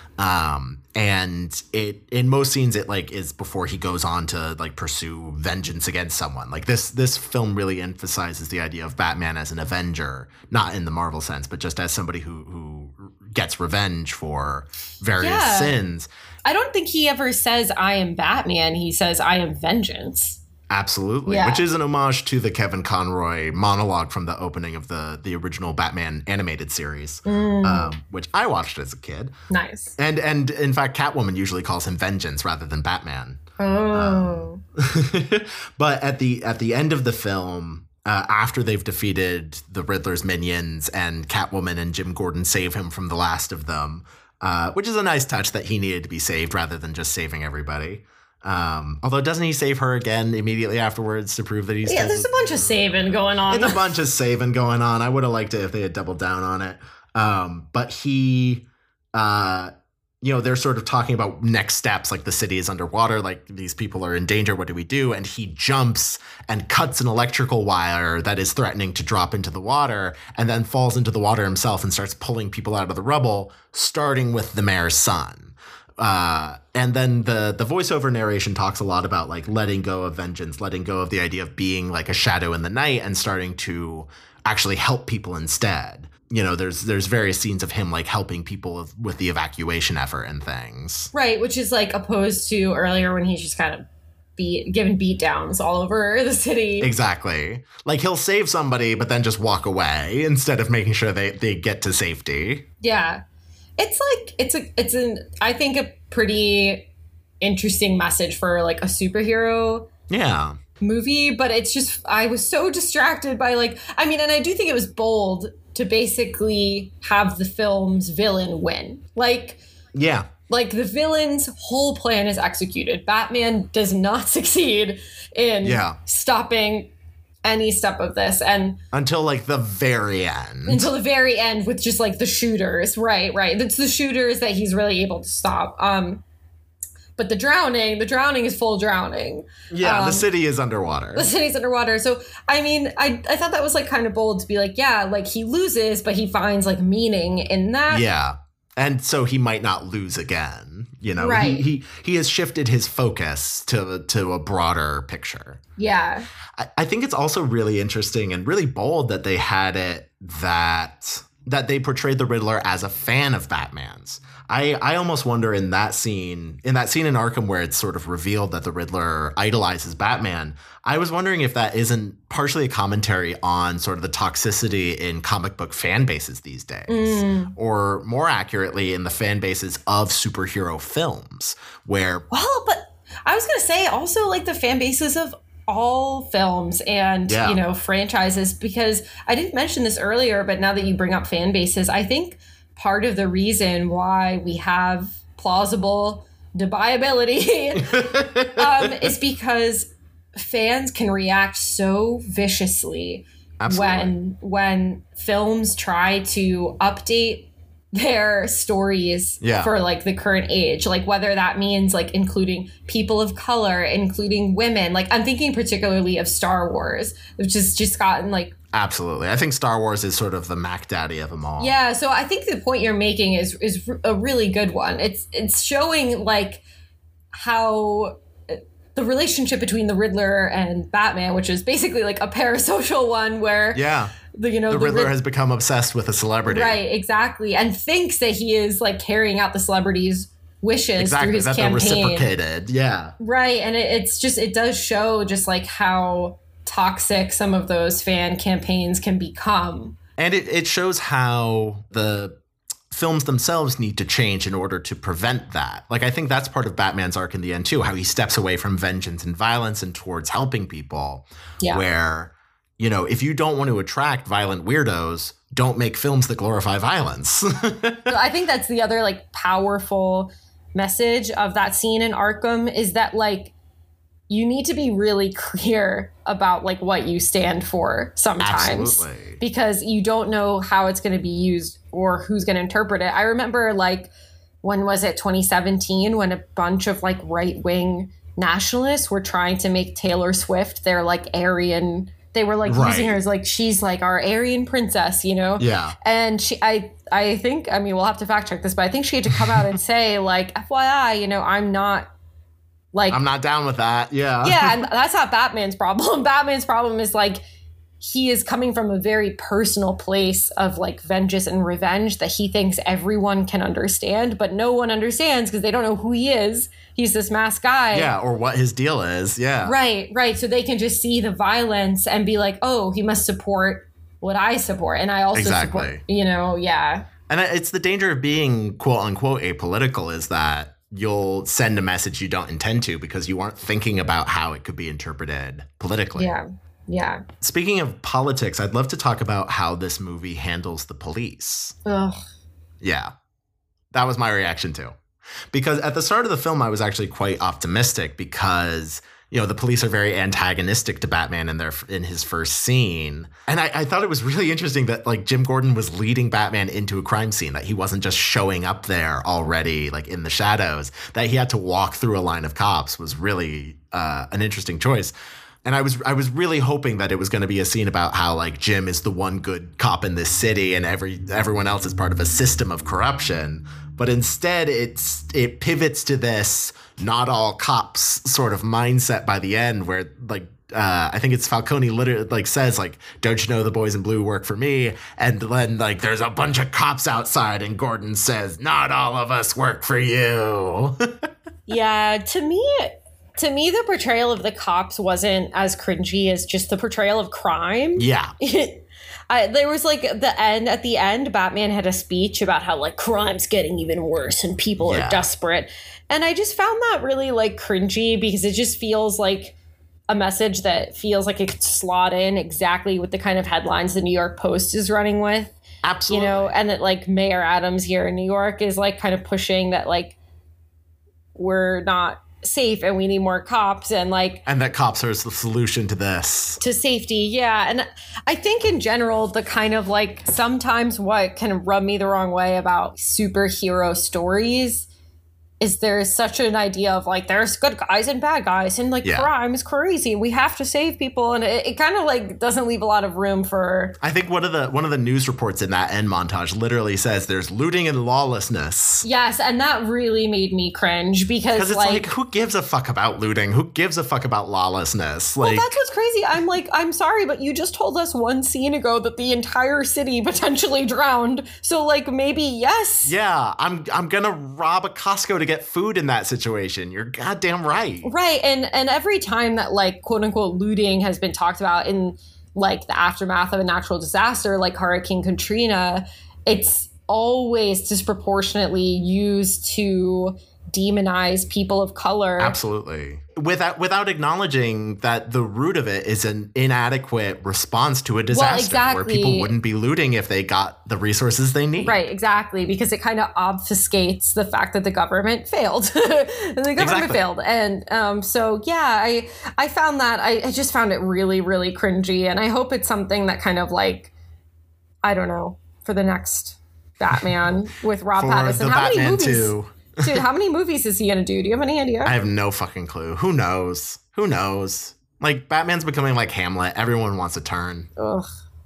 And it, in most scenes, it like is before he goes on to like pursue vengeance against someone. Like this film really emphasizes the idea of Batman as an avenger, not in the Marvel sense, but just as somebody who gets revenge for various sins. I don't think he ever says, I am Batman. He says, I am vengeance. Absolutely. Yeah. Which is an homage to the Kevin Conroy monologue from the opening of the original Batman animated series, which I watched as a kid. Nice. And in fact, Catwoman usually calls him Vengeance rather than Batman. Oh. But at the end of the film, after they've defeated the Riddler's minions and Catwoman and Jim Gordon save him from the last of them, which is a nice touch that he needed to be saved rather than just saving everybody. Although doesn't he save her again immediately afterwards to prove that he's there's a bunch of saving going on. It's a bunch of saving going on. I would have liked it if they had doubled down on it. But he, they're sort of talking about next steps, like the city is underwater, like these people are in danger. What do we do? And he jumps and cuts an electrical wire that is threatening to drop into the water and then falls into the water himself and starts pulling people out of the rubble, starting with the mayor's son. And then the voiceover narration talks a lot about like letting go of vengeance, letting go of the idea of being like a shadow in the night and starting to actually help people instead. There's various scenes of him like helping people with the evacuation effort and things. Right, which is like opposed to earlier when he's just kind of given beat downs all over the city. Exactly. Like he'll save somebody, but then just walk away instead of making sure they get to safety. Yeah. It's I think a pretty interesting message for like a superhero movie, but it's just, I was so distracted by and I do think it was bold to basically have the film's villain win. Like the villain's whole plan is executed. Batman does not succeed in stopping any step of this, and until like the very end with just like the shooters. Right. It's the shooters that he's really able to stop. But the drowning is full drowning. The city is underwater. The city's underwater. So, I mean, I thought that was like kind of bold to be like, he loses, but he finds like meaning in that. Yeah. And so he might not lose again. Right. He has shifted his focus to a broader picture. Yeah. I think it's also really interesting and really bold that they had it that they portrayed the Riddler as a fan of Batman's. I almost wonder in that scene in Arkham where it's sort of revealed that the Riddler idolizes Batman, I was wondering if that isn't partially a commentary on sort of the toxicity in comic book fan bases these days, or more accurately in the fan bases of superhero films where... Well, but I was going to say also like the fan bases of all films and, franchises, because I didn't mention this earlier, but now that you bring up fan bases, I think part of the reason why we have plausible deniability is because fans can react so viciously when films try to update their stories for like the current age, like whether that means like including people of color, including women. Like I'm thinking particularly of Star Wars, which has just gotten like... Absolutely. I think Star Wars is sort of the Mac Daddy of them all. Yeah. So I think the point you're making is a really good one. It's showing like how the relationship between the Riddler and Batman, which is basically like a parasocial one where the Riddler has become obsessed with a celebrity. Right, exactly. And thinks that he is like carrying out the celebrity's wishes through his campaign. Exactly, that they're reciprocated. Yeah. Right. And it does show just like how toxic some of those fan campaigns can become. And it shows how the films themselves need to change in order to prevent that. Like, I think that's part of Batman's arc in the end, too, how he steps away from vengeance and violence and towards helping people. Yeah. Where, if you don't want to attract violent weirdos, don't make films that glorify violence. So I think that's the other, like, powerful message of that scene in Arkham is that, like, you need to be really clear about like what you stand for sometimes. Absolutely. Because you don't know how it's going to be used or who's going to interpret it. I remember like, when was it, 2017, when a bunch of like right-wing nationalists were trying to make Taylor Swift their like Aryan, they were like using her as like, she's like our Aryan princess, you know? Yeah. And I think, I mean, we'll have to fact check this, but I think she had to come out and say like, FYI, you know, I'm not down with that. Yeah. Yeah, and that's not Batman's problem. Batman's problem is like, he is coming from a very personal place of like vengeance and revenge that he thinks everyone can understand, but no one understands because they don't know who he is. He's this masked guy. Yeah, or what his deal is. Yeah. Right. So they can just see the violence and be like, oh, he must support what I support. And I also support, you know, yeah. And it's the danger of being quote unquote apolitical is that you'll send a message you don't intend to because you aren't thinking about how it could be interpreted politically. Yeah. Yeah. Speaking of politics, I'd love to talk about how this movie handles the police. Ugh. Yeah. That was my reaction too. Because at the start of the film, I was actually quite optimistic because, you know, the police are very antagonistic to Batman in his first scene. And I thought it was really interesting that like Jim Gordon was leading Batman into a crime scene, that he wasn't just showing up there already like in the shadows, that he had to walk through a line of cops was really an interesting choice. And I was really hoping that it was going to be a scene about how like Jim is the one good cop in this city and everyone else is part of a system of corruption. But instead it pivots to this not all cops sort of mindset by the end where like I think it's Falcone literally like says like, don't you know the boys in blue work for me? And then like there's a bunch of cops outside and Gordon says, not all of us work for you. Yeah, to me, the portrayal of the cops wasn't as cringy as just the portrayal of crime. Yeah. There was like at the end, Batman had a speech about how like crime's getting even worse and people are desperate. And I just found that really like cringy because it just feels like a message that feels like it could slot in exactly with the kind of headlines the New York Post is running with. Absolutely. You know, and that like Mayor Adams here in New York is like kind of pushing that like we're not safe and we need more cops and that cops are the solution to this, to safety. Yeah. And I think in general, the kind of like sometimes what can rub me the wrong way about superhero stories is there's such an idea of like there's good guys and bad guys and like crime is crazy, we have to save people, and it kind of like doesn't leave a lot of room for. I think one of the news reports in that end montage literally says there's looting and lawlessness. Yes, and that really made me cringe because it's like who gives a fuck about looting? Who gives a fuck about lawlessness? Well, that's what's crazy. I'm sorry, but you just told us one scene ago that the entire city potentially drowned. So like maybe yes. Yeah, I'm gonna rob a Costco to get food in that situation. You're goddamn right. Right. And every time that like quote unquote looting has been talked about in like the aftermath of a natural disaster like Hurricane Katrina, it's always disproportionately used to demonize people of color. Absolutely. Without acknowledging that the root of it is an inadequate response to a disaster where people wouldn't be looting if they got the resources they need. Right, exactly, because it kind of obfuscates the fact that the government failed. The government failed. And so, yeah, I found that, I just found it really, really cringy. And I hope it's something that kind of like, I don't know, for the next Batman with Rob Pattinson. How many movies? 2. Dude, how many movies is he going to do? Do you have any idea? I have no fucking clue. Who knows? Like, Batman's becoming like Hamlet. Everyone wants a turn. Ugh.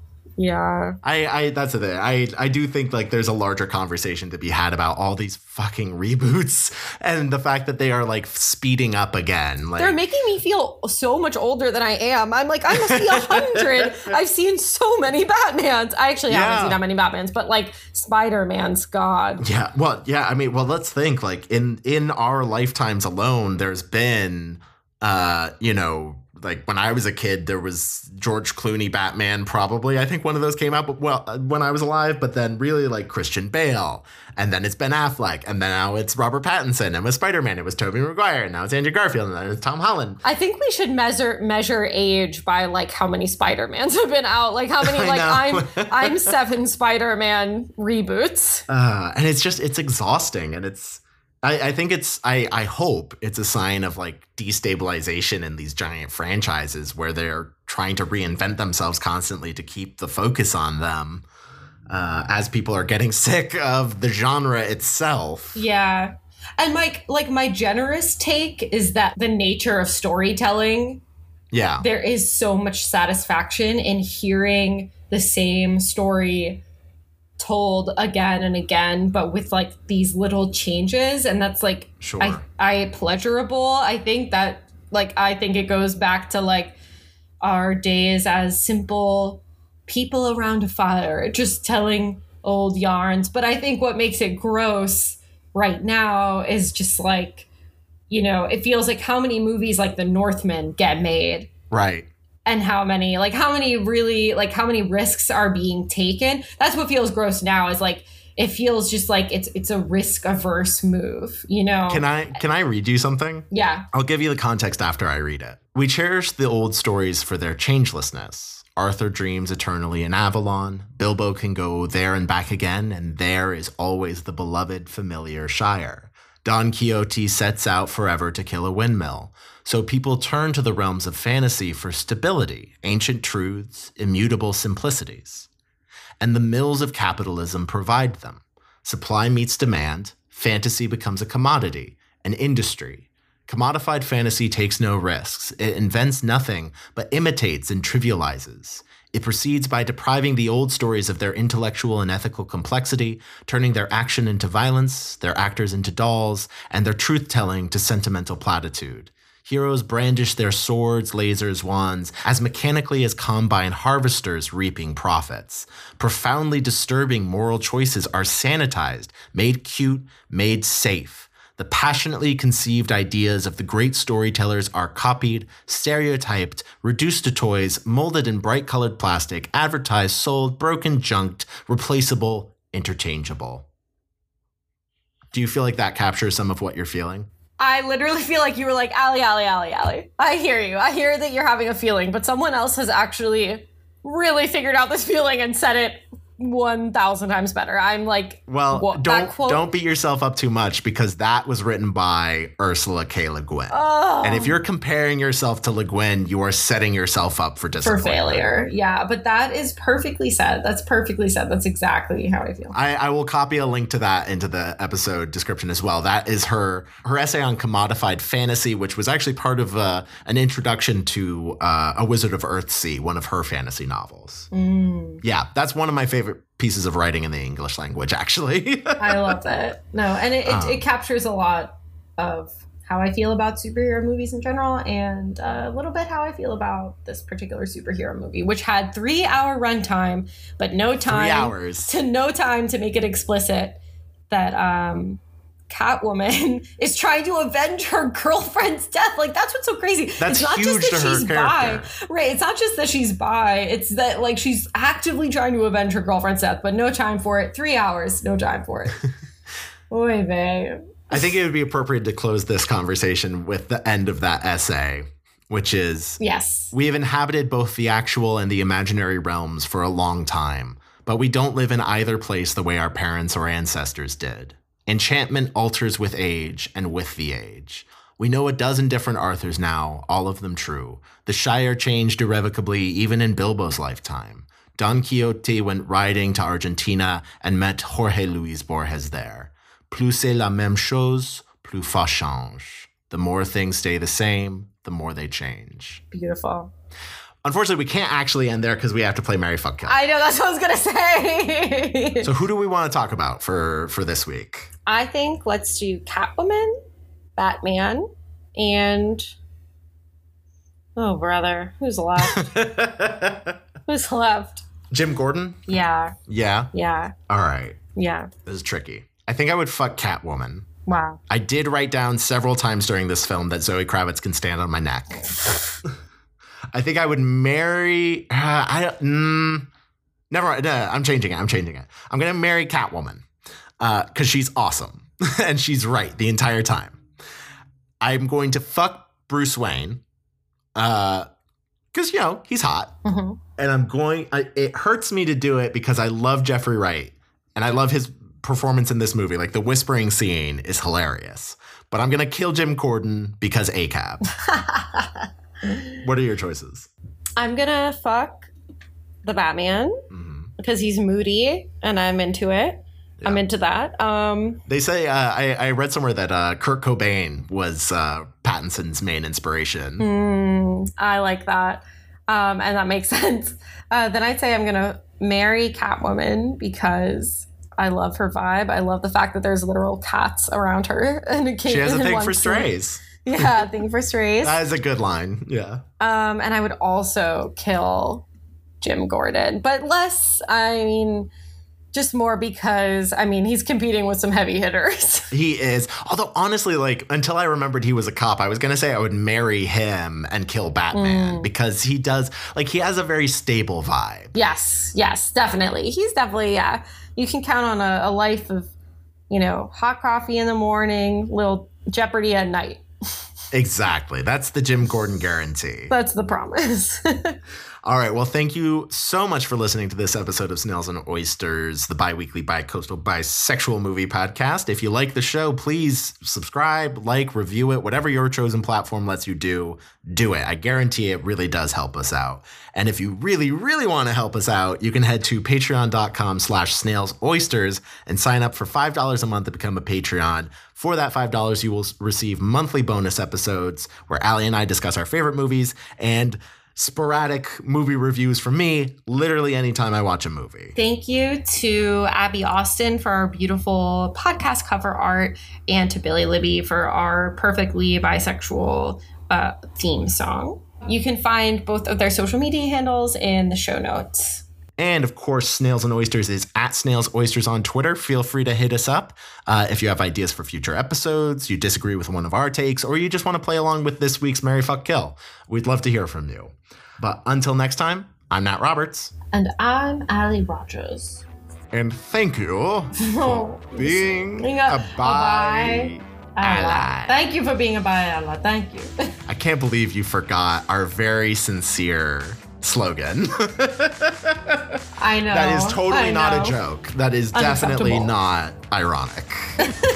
Yeah. I that's the thing. I do think like there's a larger conversation to be had about all these fucking reboots and the fact that they are like speeding up again. Like, they're making me feel so much older than I am. I'm like, I must be 100. I've seen so many Batmans. I actually haven't seen that many Batmans, but like Spider-Man's God. Yeah. Well, yeah. I mean, well, let's think like in our lifetimes alone, there's been, like when I was a kid, there was George Clooney Batman, probably. I think one of those came out, when I was alive, but then really like Christian Bale. And then it's Ben Affleck. And then now it's Robert Pattinson. And with Spider-Man, it was Tobey Maguire. And now it's Andrew Garfield. And then it's Tom Holland. I think we should measure age by like how many Spider-Mans have been out. Like how many, I'm 7 Spider-Man reboots. And it's exhausting. And I think I hope it's a sign of like destabilization in these giant franchises where they're trying to reinvent themselves constantly to keep the focus on them as people are getting sick of the genre itself. Yeah. And my generous take is that the nature of storytelling, there is so much satisfaction in hearing the same story told again and again, but with like these little changes, and that's like I pleasurable. I think it goes back to like our days as simple people around a fire just telling old yarns. But I think what makes it gross right now is just like, you know, it feels like how many movies like The Northman get made, right? And how many risks are being taken. That's what feels gross now, is like it feels just like it's a risk averse move, you know. Can I read you something? Yeah. I'll give you the context after I read it. We cherish the old stories for their changelessness. Arthur dreams eternally in Avalon. Bilbo can go there and back again, and there is always the beloved familiar Shire. Don Quixote sets out forever to kill a windmill. So people turn to the realms of fantasy for stability, ancient truths, immutable simplicities. And the mills of capitalism provide them. Supply meets demand, fantasy becomes a commodity, an industry. Commodified fantasy takes no risks. It invents nothing, but imitates and trivializes. It proceeds by depriving the old stories of their intellectual and ethical complexity, turning their action into violence, their actors into dolls, and their truth-telling to sentimental platitude. Heroes brandish their swords, lasers, wands, as mechanically as combine harvesters reaping profits. Profoundly disturbing moral choices are sanitized, made cute, made safe. The passionately conceived ideas of the great storytellers are copied, stereotyped, reduced to toys, molded in bright-colored plastic, advertised, sold, broken, junked, replaceable, interchangeable. Do you feel like that captures some of what you're feeling? I literally feel like you were like, Allie. I hear you. I hear that you're having a feeling, but someone else has actually really figured out this feeling and said it 1,000 times better. I'm like, well, don't beat yourself up too much, because that was written by Ursula K. Le Guin. Oh. And if you're comparing yourself to Le Guin, you are setting yourself up for disappointment. For failure. Yeah, but that is perfectly said. That's perfectly said. That's exactly how I feel. I will copy a link to that into the episode description as well. That is her essay on commodified fantasy, which was actually part of an introduction to A Wizard of Earthsea, one of her fantasy novels. Yeah, that's one of my favorite pieces of writing in the English language, actually. I love that. No, and it captures a lot of how I feel about superhero movies in general, and a little bit how I feel about this particular superhero movie, which had 3-hour runtime, but no time 3 hours. No time to make it explicit that Catwoman is trying to avenge her girlfriend's death. Like, that's what's so crazy. That's it's not huge just that to her she's character. bi. Right. It's not just that she's bi. It's that like she's actively trying to avenge her girlfriend's death, but no time for it. 3 hours, no time for it. Oy vey. I think it would be appropriate to close this conversation with the end of that essay, which is, yes, we have inhabited both the actual and the imaginary realms for a long time, but we don't live in either place the way our parents or ancestors did. Enchantment alters with age and with the age. We know a dozen different Arthurs now, all of them true. The Shire changed irrevocably even in Bilbo's lifetime. Don Quixote went riding to Argentina and met Jorge Luis Borges there. Plus c'est la même chose, plus ça change. The more things stay the same, the more they change. Beautiful. Unfortunately, we can't actually end there because we have to play Marry Fuck Kill. I know, that's what I was going to say. So who do we want to talk about for this week? I think let's do Catwoman, Batman, and... oh, brother. Who's left? Who's left? Jim Gordon? Yeah. Yeah? Yeah. All right. Yeah. This is tricky. I think I would fuck Catwoman. Wow. I did write down several times during this film that Zoe Kravitz can stand on my neck. I think I would marry... never mind. I'm changing it. I'm going to marry Catwoman because she's awesome. And she's right the entire time. I'm going to fuck Bruce Wayne because, you know, he's hot. Mm-hmm. And it hurts me to do it because I love Jeffrey Wright. And I love his performance in this movie, like the whispering scene, is hilarious. But I'm going to kill Jim Gordon because ACAB. What are your choices? I'm going to fuck the Batman because he's moody and I'm into it. Yeah. I'm into that. They say, I read somewhere that Kurt Cobain was Pattinson's main inspiration. I like that. And that makes sense. Then I'd say I'm going to marry Catwoman because I love her vibe. I love the fact that there's literal cats around her. And she has a thing for strays. Yeah, thing for strays. That is a good line. Yeah. And I would also kill Jim Gordon, but less, just more because, he's competing with some heavy hitters. He is. Although, honestly, until I remembered he was a cop, I was going to say I would marry him and kill Batman because he does, he has a very stable vibe. Yes, definitely. He's definitely, yeah. You can count on a life of, hot coffee in the morning, little Jeopardy at night. Exactly. That's the Jim Gordon guarantee. That's the promise. All right. Well, thank you so much for listening to this episode of Snails and Oysters, the bi-weekly bi-coastal bisexual movie podcast. If you like the show, please subscribe, review it, whatever your chosen platform lets you do it. I guarantee it really does help us out. And if you really, really want to help us out, you can head to patreon.com/snailsoysters and sign up for $5 a month to become a Patreon. For that $5, you will receive monthly bonus episodes where Allie and I discuss our favorite movies and sporadic movie reviews from me literally anytime I watch a movie. Thank you to Abby Austin for our beautiful podcast cover art and to Billy Libby for our perfectly bisexual theme song. You can find both of their social media handles in the show notes. And of course, Snails and Oysters is at Snails Oysters on Twitter. Feel free to hit us up if you have ideas for future episodes, you disagree with one of our takes, or you just want to play along with this week's Marry Fuck Kill. We'd love to hear from you. But until next time, I'm Nat Roberts. And I'm Allie Rogers. And thank you for being a bi ally. Thank you for being a bi ally. Thank you. I can't believe you forgot our very sincere slogan. I know. That is totally not a joke. That is definitely not ironic.